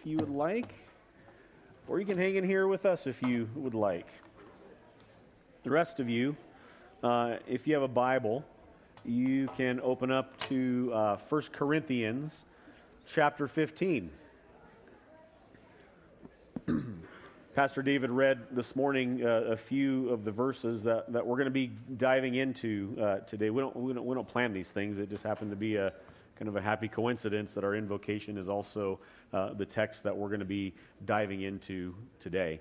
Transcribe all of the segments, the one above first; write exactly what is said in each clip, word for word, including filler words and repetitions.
if you would like, or you can hang in here with us if you would like. The rest of you, uh, if you have a Bible, you can open up to uh, First Corinthians chapter fifteen. Pastor David read this morning uh, a few of the verses that, that we're going to be diving into uh, today. We don't, we don't we don't plan these things. It just happened to be a kind of a happy coincidence that our invocation is also uh, the text that we're going to be diving into today.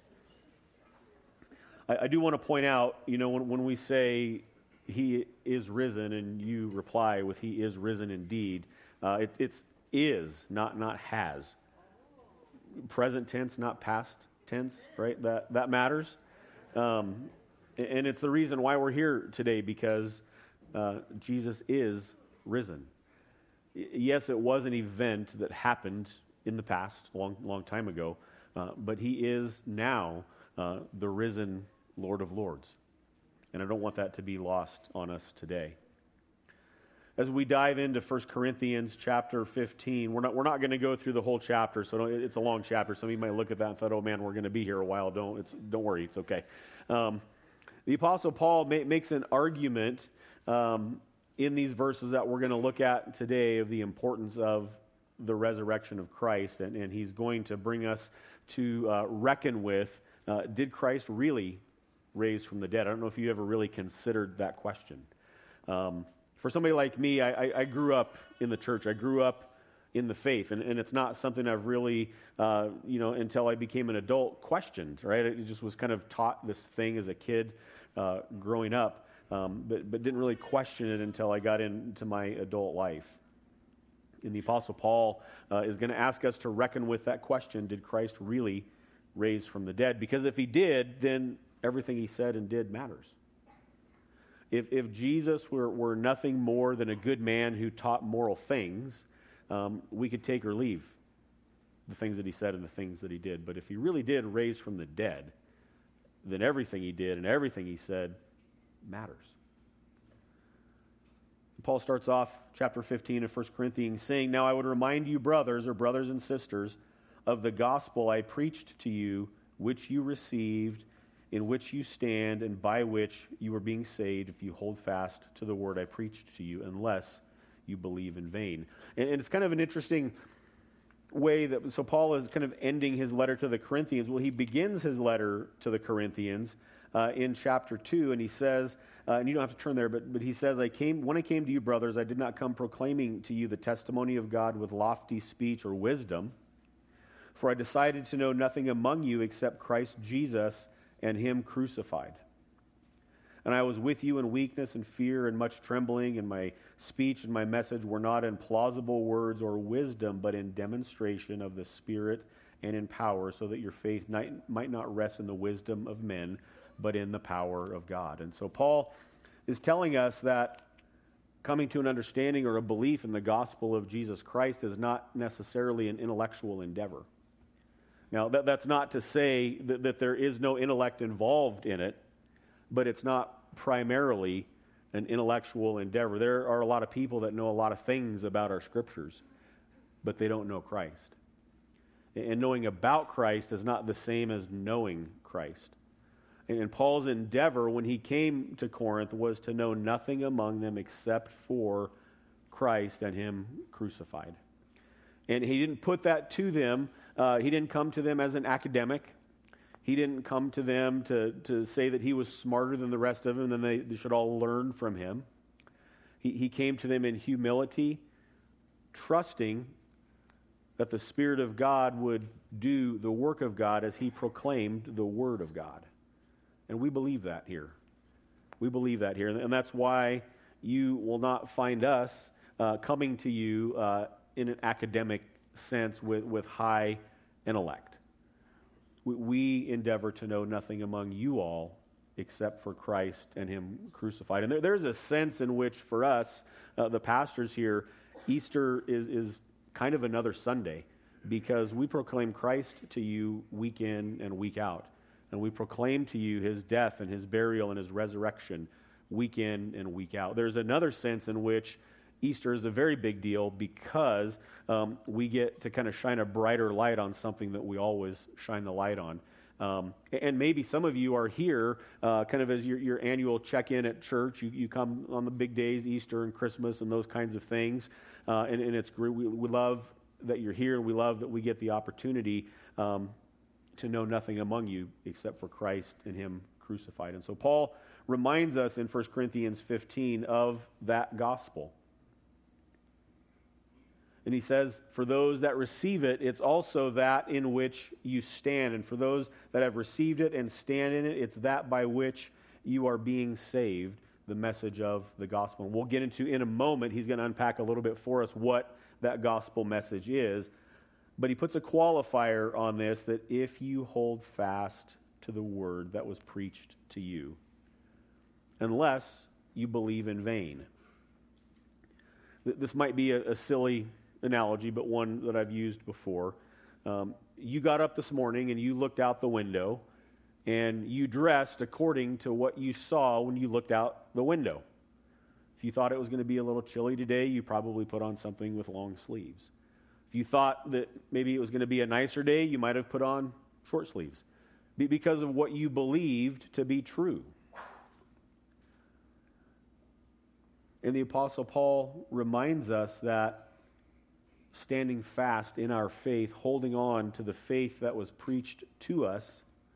I, I do want to point out, you know, when, when we say He is risen, and you reply with He is risen indeed, uh, it, it's is, not not has. Present tense, not past tense, right? That that matters. Um, and it's the reason why we're here today, because uh, Jesus is risen. Y- yes, it was an event that happened in the past, a long, long time ago, uh, but He is now uh, the risen Lord of Lords. And I don't want that to be lost on us today. As we dive into First Corinthians chapter fifteen, we're not we're not going to go through the whole chapter, so don't, it's a long chapter. Some of you might look at that and thought, "Oh man, we're going to be here a while." Don't it's don't worry, it's okay. Um, the Apostle Paul ma- makes an argument um, in these verses that we're going to look at today of the importance of the resurrection of Christ, and, and he's going to bring us to uh, reckon with: uh, did Christ really raise from the dead? I don't know if you ever really considered that question. Um, For somebody like me, I, I, I grew up in the church. I grew up in the faith, and, and it's not something I've really, uh, you know, until I became an adult, questioned, right? It just was kind of taught this thing as a kid uh, growing up, um, but, but didn't really question it until I got into my adult life. And the Apostle Paul uh, is going to ask us to reckon with that question: did Christ really raise from the dead? Because if He did, then everything He said and did matters. If, if Jesus were, were nothing more than a good man who taught moral things, um, we could take or leave the things that He said and the things that He did. But if He really did raise from the dead, then everything He did and everything He said matters. Paul starts off chapter fifteen of First Corinthians saying, "Now I would remind you, brothers or brothers and sisters, of the gospel I preached to you, which you received, in which you stand, and by which you are being saved, if you hold fast to the word I preached to you, unless you believe in vain." And, and it's kind of an interesting way that, so Paul is kind of ending his letter to the Corinthians. Well, he begins his letter to the Corinthians uh, in chapter two, and he says, uh, and you don't have to turn there, but, but he says, I came when I came to you, brothers, I did not come proclaiming to you the testimony of God with lofty speech or wisdom, for I decided to know nothing among you except Christ Jesus and Him crucified. And I was with you in weakness and fear and much trembling, and my speech and my message were not in plausible words or wisdom, but in demonstration of the Spirit and in power, so that your faith might not rest in the wisdom of men, but in the power of God. And so Paul is telling us that coming to an understanding or a belief in the gospel of Jesus Christ is not necessarily an intellectual endeavor. Now, that, that's not to say that, that there is no intellect involved in it, but it's not primarily an intellectual endeavor. There are a lot of people that know a lot of things about our scriptures, but they don't know Christ. And knowing about Christ is not the same as knowing Christ. And Paul's endeavor when he came to Corinth was to know nothing among them except for Christ and Him crucified. And he didn't put that to them. Uh, he didn't come to them as an academic. He didn't come to them to, to say that he was smarter than the rest of them and then they, they should all learn from him. He, he came to them in humility, trusting that the Spirit of God would do the work of God as He proclaimed the Word of God. And we believe that here. We believe that here. And that's why you will not find us uh, coming to you uh, in an academic sense with, with high intellect. We, we endeavor to know nothing among you all except for Christ and Him crucified. And there, there's a sense in which for us, uh, the pastors here, Easter is, is kind of another Sunday because we proclaim Christ to you week in and week out. And we proclaim to you His death and His burial and His resurrection week in and week out. There's another sense in which Easter is a very big deal because um, we get to kind of shine a brighter light on something that we always shine the light on. Um, and maybe some of you are here uh, kind of as your, your annual check-in at church. You, you come on the big days, Easter and Christmas and those kinds of things. Uh, and, and it's great. We, we love that you're here, and we love that we get the opportunity um, to know nothing among you except for Christ and Him crucified. And so Paul reminds us in First Corinthians fifteen of that gospel. And he says, for those that receive it, it's also that in which you stand. And for those that have received it and stand in it, it's that by which you are being saved, the message of the gospel. And we'll get into in a moment, he's going to unpack a little bit for us what that gospel message is. But he puts a qualifier on this, that if you hold fast to the word that was preached to you, unless you believe in vain. This might be a, a silly analogy, but one that I've used before. Um, you got up this morning and you looked out the window and you dressed according to what you saw when you looked out the window. If you thought it was going to be a little chilly today, you probably put on something with long sleeves. If you thought that maybe it was going to be a nicer day, you might have put on short sleeves because of what you believed to be true. And the Apostle Paul reminds us that standing fast in our faith, holding on to the faith that was preached to us,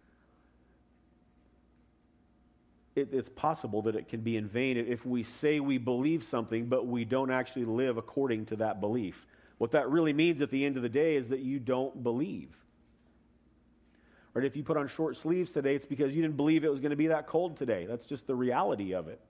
it, it's possible that it can be in vain if we say we believe something, but we don't actually live according to that belief. What that really means at the end of the day is that you don't believe. Right? If you put on short sleeves today, it's because you didn't believe it was going to be that cold today. That's just the reality of it.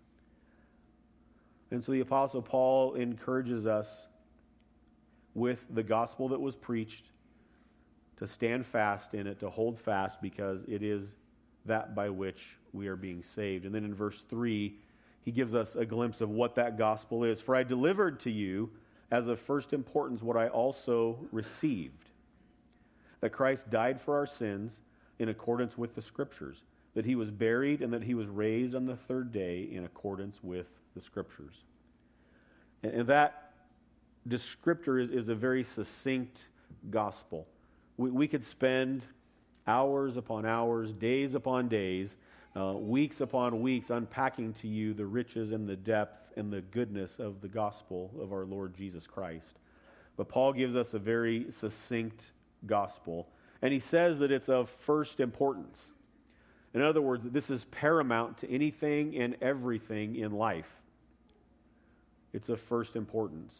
And so the Apostle Paul encourages us with the gospel that was preached to stand fast in it, to hold fast, because it is that by which we are being saved. And then in verse three, he gives us a glimpse of what that gospel is. For I delivered to you as of first importance what I also received, that Christ died for our sins in accordance with the Scriptures, that he was buried and that he was raised on the third day in accordance with the Scriptures. And, and that descriptor is, is a very succinct gospel. We, we could spend hours upon hours, days upon days, uh, weeks upon weeks unpacking to you the riches and the depth and the goodness of the gospel of our Lord Jesus Christ. But Paul gives us a very succinct gospel, and he says that it's of first importance. In other words, this is paramount to anything and everything in life. It's of first importance.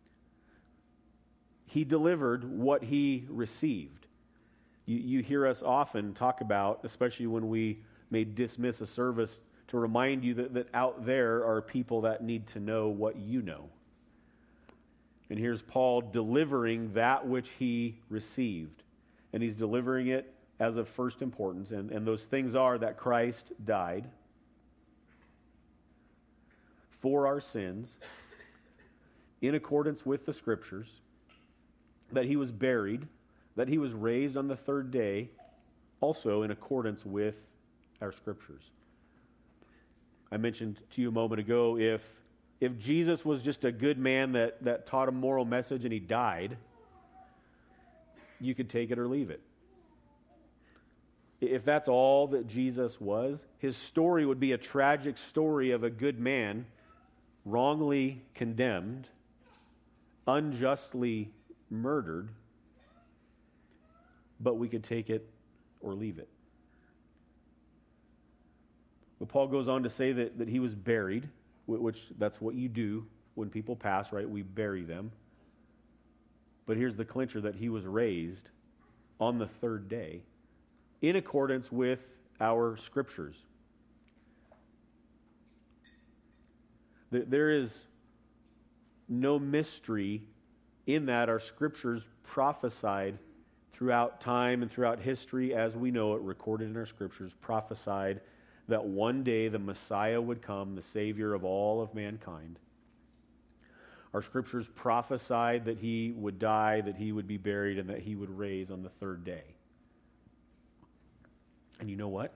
He delivered what he received. You, you hear us often talk about, especially when we may dismiss a service, to remind you that, that out there are people that need to know what you know. And here's Paul delivering that which he received. And he's delivering it as of first importance. And, and those things are that Christ died for our sins in accordance with the Scriptures, that he was buried, that he was raised on the third day, also in accordance with our Scriptures. I mentioned to you a moment ago, if, if Jesus was just a good man that, that taught a moral message and he died, you could take it or leave it. If that's all that Jesus was, his story would be a tragic story of a good man wrongly condemned, unjustly murdered, but we could take it or leave it. But Paul goes on to say that, that he was buried, which that's what you do when people pass, right? We bury them. But here's the clincher, that he was raised on the third day in accordance with our Scriptures. There is no mystery in that our Scriptures prophesied throughout time and throughout history, as we know it, recorded in our Scriptures, prophesied that one day the Messiah would come, the Savior of all of mankind. Our Scriptures prophesied that he would die, that he would be buried, and that he would rise on the third day. And you know what?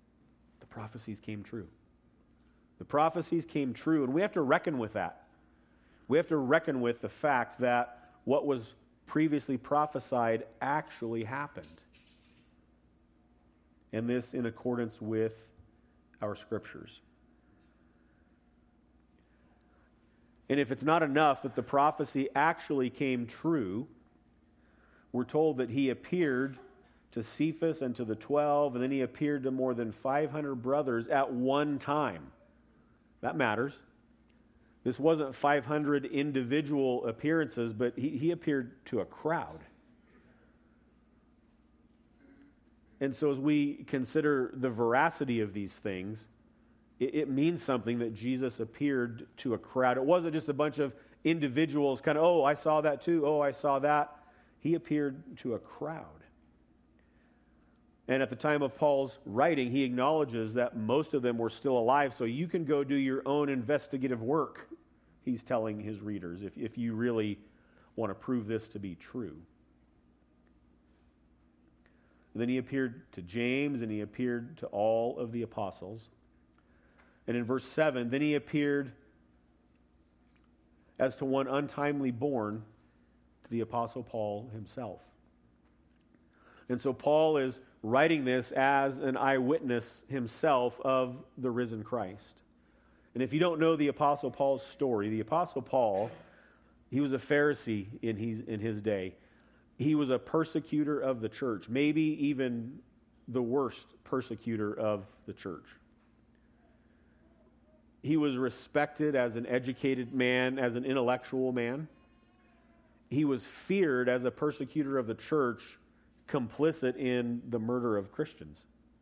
The prophecies came true. The prophecies came true, and we have to reckon with that. We have to reckon with the fact that what was previously prophesied actually happened. And this in accordance with our scriptures. And if it's not enough that the prophecy actually came true, we're told that he appeared to Cephas and to the twelve, and then he appeared to more than five hundred brothers at one time. That matters. This wasn't five hundred individual appearances, but he, he appeared to a crowd. And so as we consider the veracity of these things, it, it means something that Jesus appeared to a crowd. It wasn't just a bunch of individuals kind of, oh, I saw that too, oh, I saw that. He appeared to a crowd. And at the time of Paul's writing, he acknowledges that most of them were still alive, so you can go do your own investigative work, he's telling his readers, if, if you really want to prove this to be true. And then he appeared to James, and he appeared to all of the apostles. And in verse seven, then he appeared as to one untimely born to the apostle Paul himself. And so Paul is writing this as an eyewitness himself of the risen Christ. And if you don't know the Apostle Paul's story, the Apostle Paul, he was a Pharisee in his, in his day. He was a persecutor of the church, maybe even the worst persecutor of the church. He was respected as an educated man, as an intellectual man. He was feared as a persecutor of the church, complicit in the murder of Christians.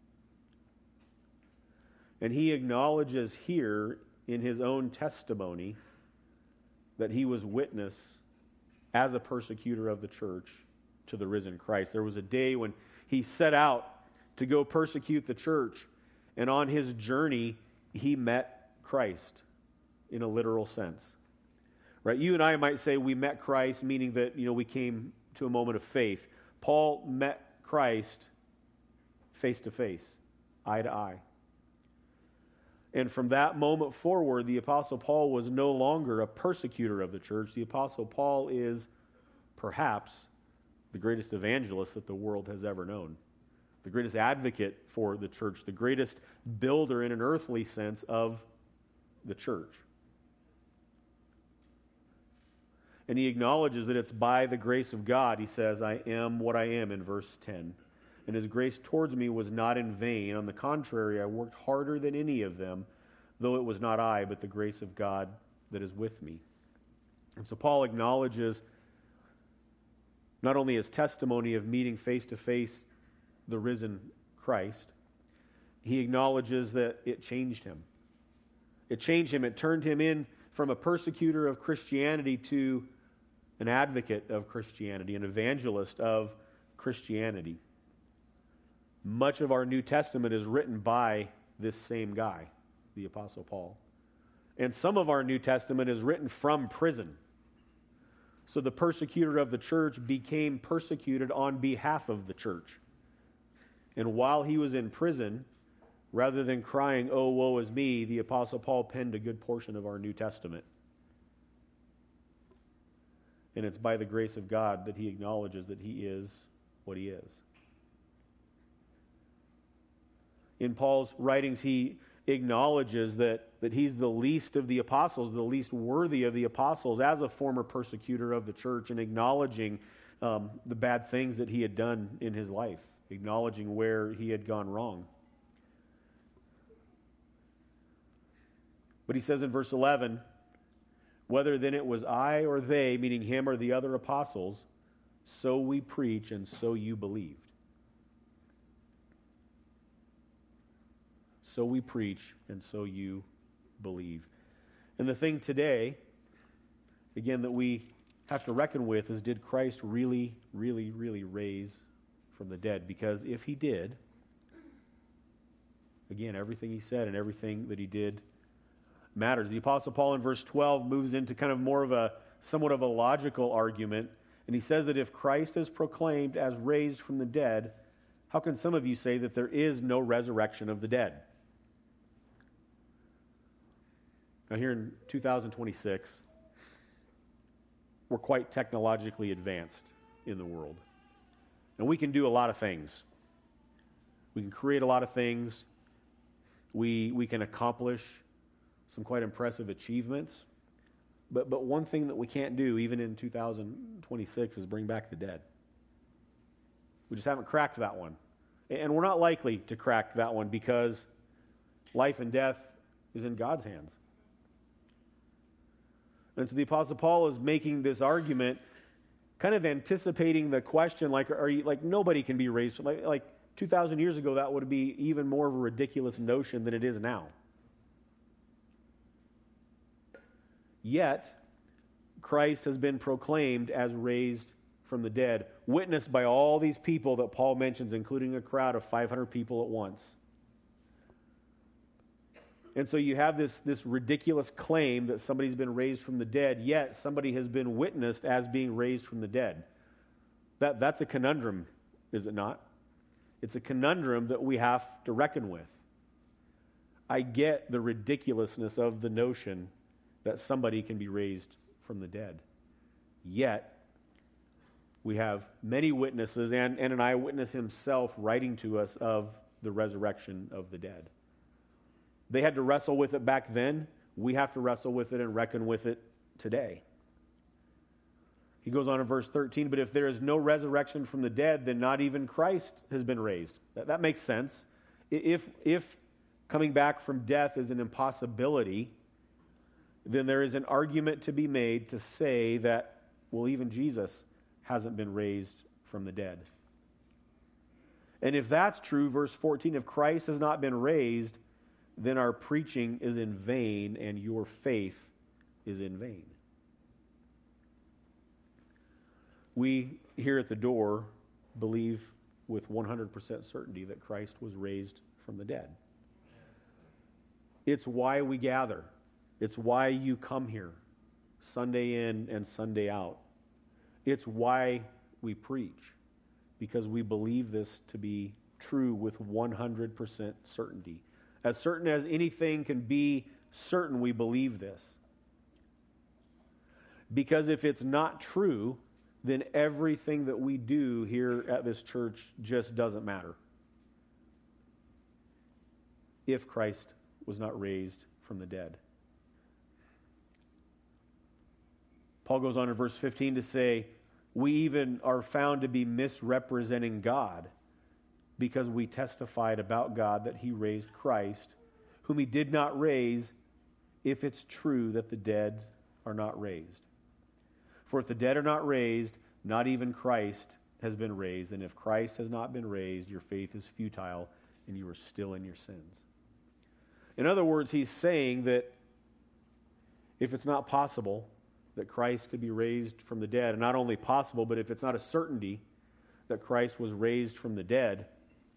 And he acknowledges here in his own testimony that he was witness as a persecutor of the church to the risen Christ. There was a day when he set out to go persecute the church, and on his journey he met Christ in a literal sense. Right? You and I might say we met Christ, meaning that, you know, we came to a moment of faith. Paul met Christ face to face, eye to eye. And from that moment forward, the Apostle Paul was no longer a persecutor of the church. The Apostle Paul is perhaps the greatest evangelist that the world has ever known, the greatest advocate for the church, the greatest builder in an earthly sense of the church. And he acknowledges that it's by the grace of God. He says, I am what I am in verse ten. And his grace towards me was not in vain. On the contrary, I worked harder than any of them, though it was not I, but the grace of God that is with me. And so Paul acknowledges not only his testimony of meeting face to face the risen Christ, he acknowledges that it changed him. It changed him. It turned him in from a persecutor of Christianity to an advocate of Christianity, an evangelist of Christianity. Much of our New Testament is written by this same guy, the Apostle Paul. And some of our New Testament is written from prison. So the persecutor of the church became persecuted on behalf of the church. And while he was in prison, rather than crying, oh, woe is me, the Apostle Paul penned a good portion of our New Testament. And it's by the grace of God that he acknowledges that he is what he is. In Paul's writings, he acknowledges that, that he's the least of the apostles, the least worthy of the apostles as a former persecutor of the church, and acknowledging um, the bad things that he had done in his life, acknowledging where he had gone wrong. But he says in verse eleven, whether then it was I or they, meaning him or the other apostles, so we preach and so you believed. So we preach and so you believe. And the thing today, again, that we have to reckon with is, did Christ really, really, really raise from the dead? Because if he did, again, everything he said and everything that he did matters. The Apostle Paul in verse twelve moves into kind of more of a, somewhat of a logical argument, and he says that if Christ is proclaimed as raised from the dead, how can some of you say that there is no resurrection of the dead? Now here in two thousand twenty-six, we're quite technologically advanced in the world. And we can do a lot of things. We can create a lot of things. We, we can accomplish some quite impressive achievements. But, but one thing that we can't do, even in two thousand twenty-six, is bring back the dead. We just haven't cracked that one. And we're not likely to crack that one because life and death is in God's hands. And so the Apostle Paul is making this argument, kind of anticipating the question, like, are you, like nobody can be raised. Like, like two thousand years ago, that would be even more of a ridiculous notion than it is now. Yet, Christ has been proclaimed as raised from the dead, witnessed by all these people that Paul mentions, including a crowd of five hundred people at once. And so you have this, this ridiculous claim that somebody's been raised from the dead, yet somebody has been witnessed as being raised from the dead. That, that's a conundrum, is it not? It's a conundrum that we have to reckon with. I get the ridiculousness of the notion that somebody can be raised from the dead. Yet, we have many witnesses and, and an eyewitness himself writing to us of the resurrection of the dead. They had to wrestle with it back then. We have to wrestle with it and reckon with it today. He goes on in verse thirteen, but if there is no resurrection from the dead, then not even Christ has been raised. That, that makes sense. If, if coming back from death is an impossibility, then there is an argument to be made to say that, well, even Jesus hasn't been raised from the dead. And if that's true, verse fourteen, if Christ has not been raised, then our preaching is in vain and your faith is in vain. We here at the door believe with one hundred percent certainty that Christ was raised from the dead. It's why we gather. It's why you come here, Sunday in and Sunday out. It's why we preach, because we believe this to be true with one hundred percent certainty. As certain as anything can be certain, we believe this. Because if it's not true, then everything that we do here at this church just doesn't matter. If Christ was not raised from the dead. Paul goes on in verse fifteen to say, we even are found to be misrepresenting God because we testified about God that he raised Christ, whom he did not raise, if it's true that the dead are not raised. For if the dead are not raised, not even Christ has been raised. And if Christ has not been raised, your faith is futile and you are still in your sins. In other words, he's saying that if it's not possible that Christ could be raised from the dead, and not only possible, but if it's not a certainty that Christ was raised from the dead,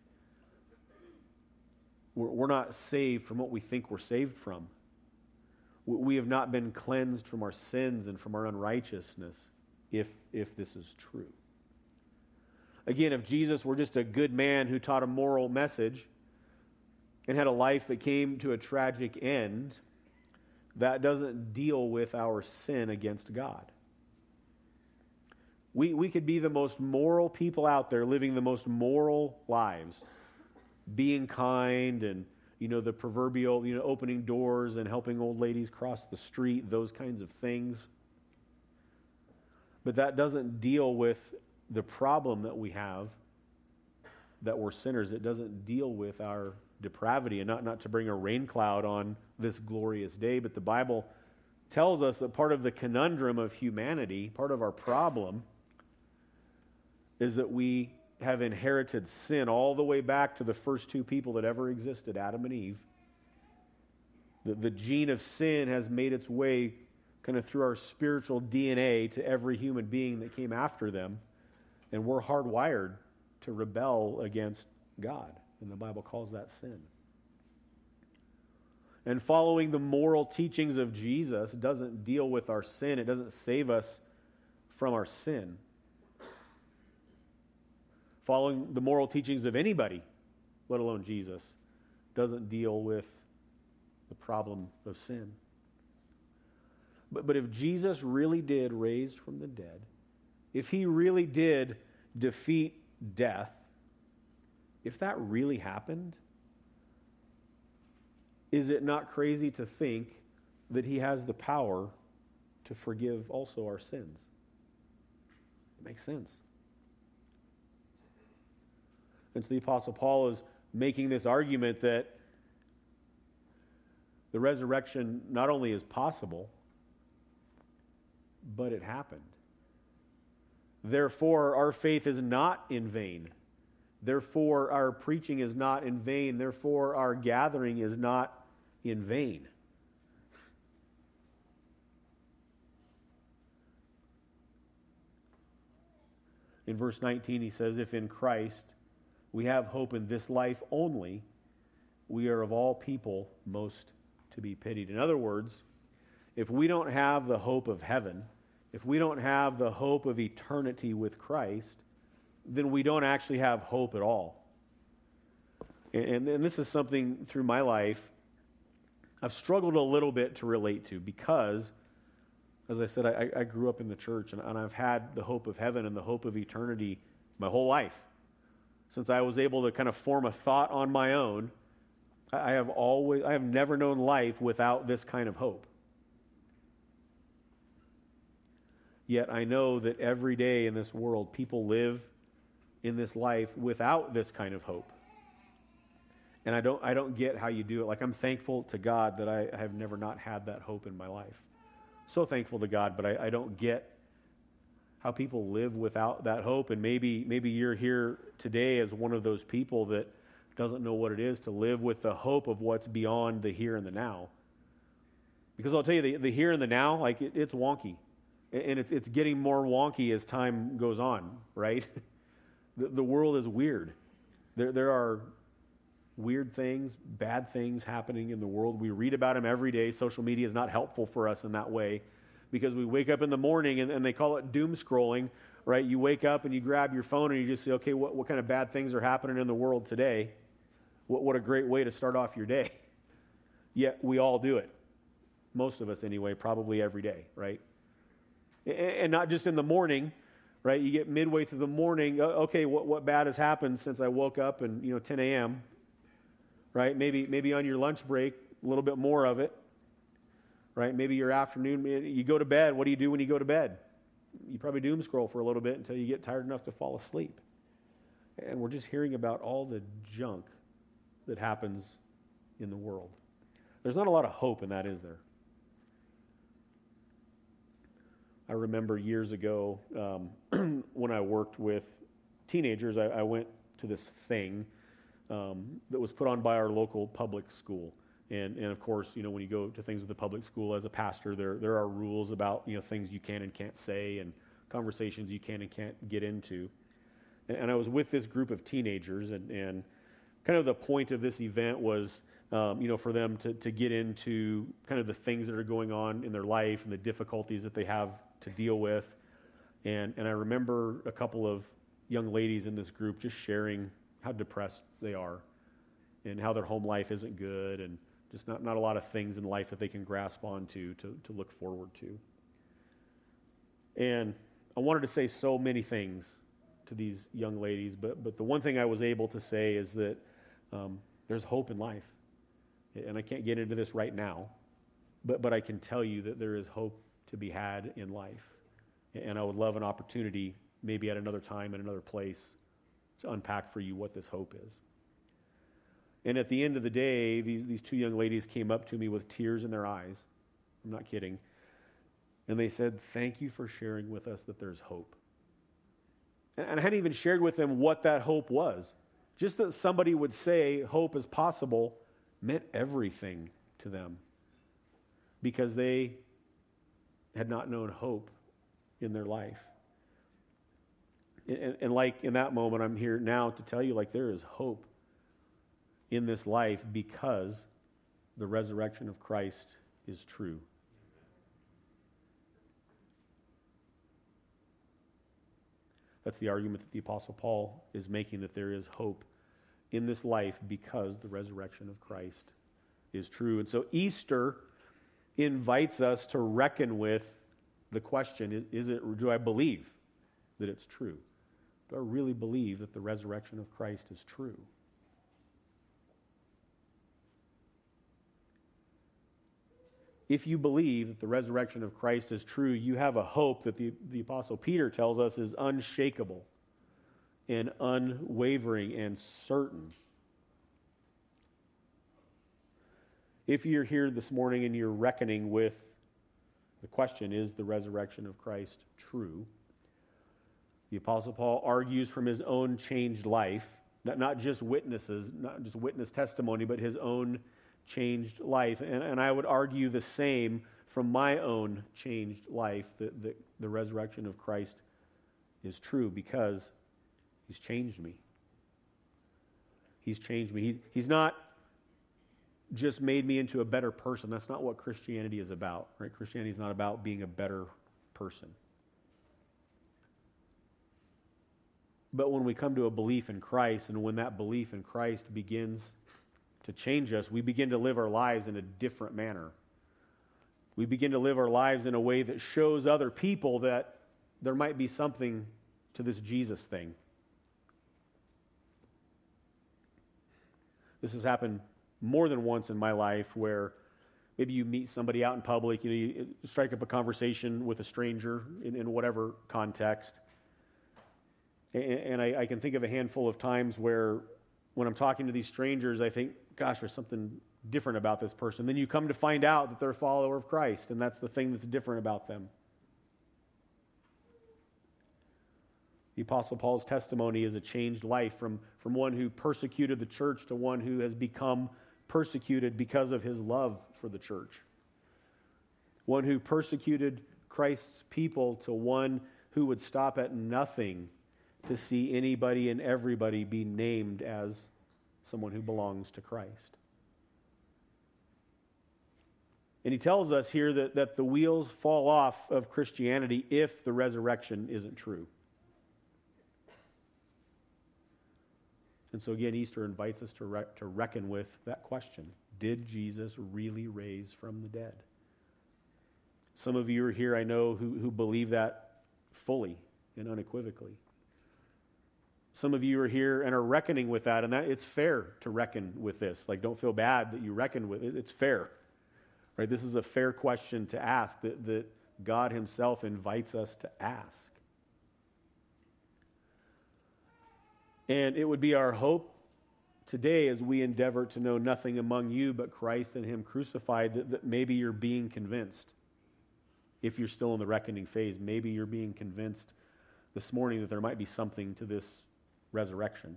we're, we're not saved from what we think we're saved from. We have not been cleansed from our sins and from our unrighteousness if, if this is true. Again, if Jesus were just a good man who taught a moral message and had a life that came to a tragic end, that doesn't deal with our sin against God. We, we could be the most moral people out there, living the most moral lives, being kind and, you know, the proverbial, you know, opening doors and helping old ladies cross the street, those kinds of things. But that doesn't deal with the problem that we have, that we're sinners. It doesn't deal with our depravity, and not, not to bring a rain cloud on this glorious day, but the Bible tells us that part of the conundrum of humanity, part of our problem, is that we have inherited sin all the way back to the first two people that ever existed, Adam and Eve. The, the gene of sin has made its way kind of through our spiritual D N A to every human being that came after them, and we're hardwired to rebel against God, and the Bible calls that sin. And following the moral teachings of Jesus doesn't deal with our sin. It doesn't save us from our sin. Following the moral teachings of anybody, let alone Jesus, doesn't deal with the problem of sin. But, but if Jesus really did raise from the dead, if he really did defeat death, if that really happened, is it not crazy to think that he has the power to forgive also our sins? It makes sense. And so the Apostle Paul is making this argument that the resurrection not only is possible, but it happened. Therefore, our faith is not in vain. Therefore, our preaching is not in vain. Therefore, our gathering is not in vain. In verse nineteen, he says, if in Christ we have hope in this life only, we are of all people most to be pitied. In other words, if we don't have the hope of heaven, if we don't have the hope of eternity with Christ, then we don't actually have hope at all. And, and this is something through my life I've struggled a little bit to relate to because, as I said, I, I grew up in the church and, and I've had the hope of heaven and the hope of eternity my whole life. Since I was able to kind of form a thought on my own, I have always, I have never known life without this kind of hope. Yet I know that every day in this world, people live in this life without this kind of hope. And I don't, I don't get how you do it. Like, I'm thankful to God that I, I have never not had that hope in my life. So thankful to God, but I, I don't get how people live without that hope. And maybe, maybe you're here today as one of those people that doesn't know what it is to live with the hope of what's beyond the here and the now. Because I'll tell you, the, the here and the now, like it, it's wonky. And it's it's getting more wonky as time goes on, right? the, the world is weird. There there are weird things, bad things happening in the world. We read about them every day. Social media is not helpful for us in that way because we wake up in the morning and, and they call it doom scrolling, right? You wake up and you grab your phone and you just say, okay, what, what kind of bad things are happening in the world today? What, what a great way to start off your day. Yet we all do it. Most of us anyway, probably every day, right? And not just in the morning, right? You get midway through the morning, okay, what, what bad has happened since I woke up and, you know, ten a.m., right? Maybe maybe on your lunch break, a little bit more of it, right? Maybe your afternoon, you go to bed. What do you do when you go to bed? You probably doom scroll for a little bit until you get tired enough to fall asleep. And we're just hearing about all the junk that happens in the world. There's not a lot of hope in that, is there? I remember years ago um, when I worked with teenagers, I, I went to this thing um, that was put on by our local public school. And, and of course, you know, when you go to things with the public school as a pastor, there there are rules about, you know, things you can and can't say and conversations you can and can't get into. And, and I was with this group of teenagers, and, and kind of the point of this event was, um, you know, for them to, to get into kind of the things that are going on in their life and the difficulties that they have to deal with. And and I remember a couple of young ladies in this group just sharing how depressed they are and how their home life isn't good and just not, not a lot of things in life that they can grasp onto to, to look forward to. And I wanted to say so many things to these young ladies, but but the one thing I was able to say is that um, there's hope in life. And I can't get into this right now, but but I can tell you that there is hope to be had in life. And I would love an opportunity, maybe at another time, in another place, to unpack for you what this hope is. And at the end of the day, these, these two young ladies came up to me with tears in their eyes. I'm not kidding. And they said, thank you for sharing with us that there's hope. And I hadn't even shared with them what that hope was. Just that somebody would say hope is possible meant everything to them, because they had not known hope in their life. And, and like in that moment, I'm here now to tell you, like, there is hope in this life because the resurrection of Christ is true. That's the argument that the Apostle Paul is making, that there is hope in this life because the resurrection of Christ is true. And so Easter invites us to reckon with the question, is, is it, do I believe that it's true? Do I really believe that the resurrection of Christ is true? If you believe that the resurrection of Christ is true, you have a hope that the, the Apostle Peter tells us is unshakable and unwavering and certain. If you're here this morning and you're reckoning with the question, is the resurrection of Christ true? The Apostle Paul argues from his own changed life, not, not just witnesses, not just witness testimony, but his own changed life. And, and I would argue the same from my own changed life, that, that the resurrection of Christ is true because he's changed me. He's changed me. He's, he's not just made me into a better person. That's not what Christianity is about, right? Christianity is not about being a better person. But when we come to a belief in Christ, and when that belief in Christ begins to change us, we begin to live our lives in a different manner. We begin to live our lives in a way that shows other people that there might be something to this Jesus thing. This has happened more than once in my life, where maybe you meet somebody out in public, you know, you strike up a conversation with a stranger in, in whatever context. And, and I, I can think of a handful of times where when I'm talking to these strangers, I think, gosh, there's something different about this person. Then you come to find out that they're a follower of Christ, and that's the thing that's different about them. The Apostle Paul's testimony is a changed life from, from one who persecuted the church to one who has become persecuted because of his love for the church. One who persecuted Christ's people to one who would stop at nothing to see anybody and everybody be named as someone who belongs to Christ. And he tells us here that, that the wheels fall off of Christianity if the resurrection isn't true. And so again, Easter invites us to, re- to reckon with that question. Did Jesus really raise from the dead? Some of you are here, I know, who, who believe that fully and unequivocally. Some of you are here and are reckoning with that, and that it's fair to reckon with this. Like, don't feel bad that you reckon with it. It's fair. Right? This is a fair question to ask that, that God himself invites us to ask. And it would be our hope today, as we endeavor to know nothing among you but Christ and him crucified, that, that maybe you're being convinced. If you're still in the reckoning phase, maybe you're being convinced this morning that there might be something to this resurrection.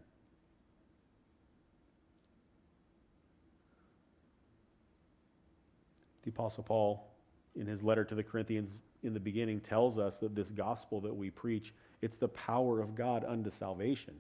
The Apostle Paul, in his letter to the Corinthians in the beginning, tells us that this gospel that we preach, it's the power of God unto salvation.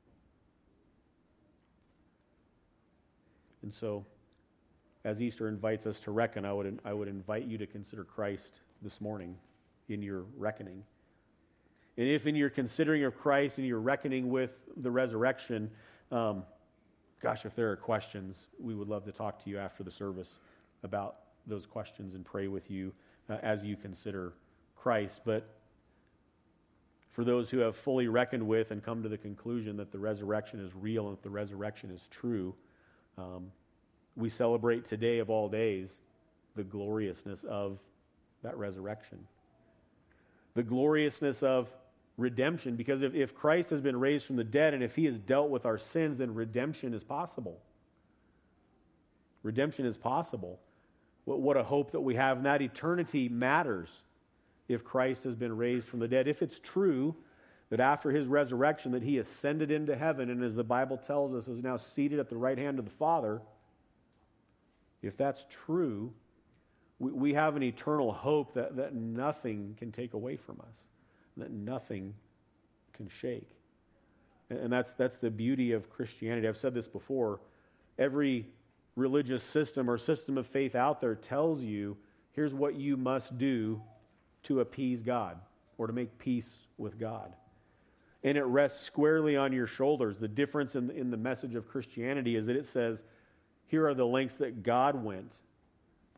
And so, as Easter invites us to reckon, I would, I would invite you to consider Christ this morning in your reckoning. And if in your considering of Christ and your reckoning with the resurrection, um, gosh, if there are questions, we would love to talk to you after the service about those questions and pray with you uh, as you consider Christ. But for those who have fully reckoned with and come to the conclusion that the resurrection is real and that the resurrection is true, um, we celebrate today of all days the gloriousness of that resurrection. The gloriousness of redemption, because if, if Christ has been raised from the dead and if he has dealt with our sins, then redemption is possible. Redemption is possible. What, what a hope that we have, and that eternity matters if Christ has been raised from the dead. If it's true that after his resurrection that he ascended into heaven and, as the Bible tells us, is now seated at the right hand of the Father, if that's true, we, we have an eternal hope that, that nothing can take away from us, that nothing can shake. And, and that's, that's the beauty of Christianity. I've said this before. Every religious system or system of faith out there tells you, here's what you must do to appease God or to make peace with God. And it rests squarely on your shoulders. The difference in, in the message of Christianity is that it says, here are the lengths that God went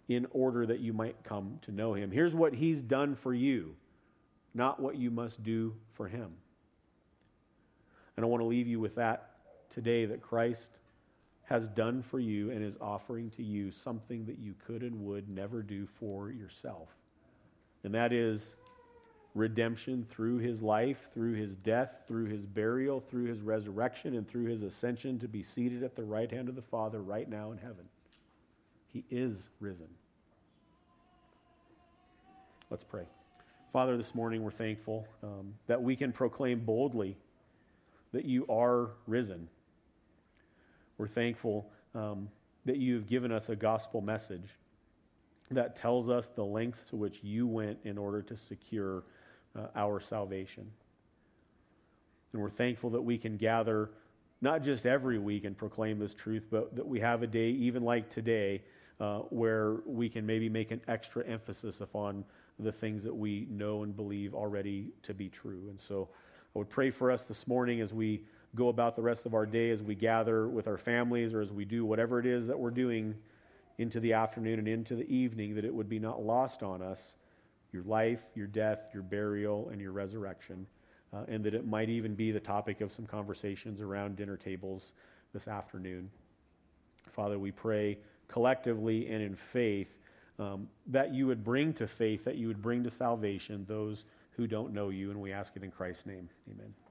in order that you might come to know him. Here's what he's done for you, not what you must do for him. And I want to leave you with that today, that Christ has done for you and is offering to you something that you could and would never do for yourself. And that is redemption through his life, through his death, through his burial, through his resurrection, and through his ascension to be seated at the right hand of the Father right now in heaven. He is risen. Let's pray. Father, this morning we're thankful um, that we can proclaim boldly that you are risen. We're thankful um, that you have given us a gospel message that tells us the lengths to which you went in order to secure uh, our salvation. And we're thankful that we can gather not just every week and proclaim this truth, but that we have a day, even like today, uh, where we can maybe make an extra emphasis upon the things that we know and believe already to be true. And so I would pray for us this morning as we go about the rest of our day, as we gather with our families, or as we do whatever it is that we're doing into the afternoon and into the evening, that it would be not lost on us, your life, your death, your burial, and your resurrection, uh, and that it might even be the topic of some conversations around dinner tables this afternoon. Father, we pray collectively and in faith um, that you would bring to faith, that you would bring to salvation those who don't know you, and we ask it in Christ's name. Amen.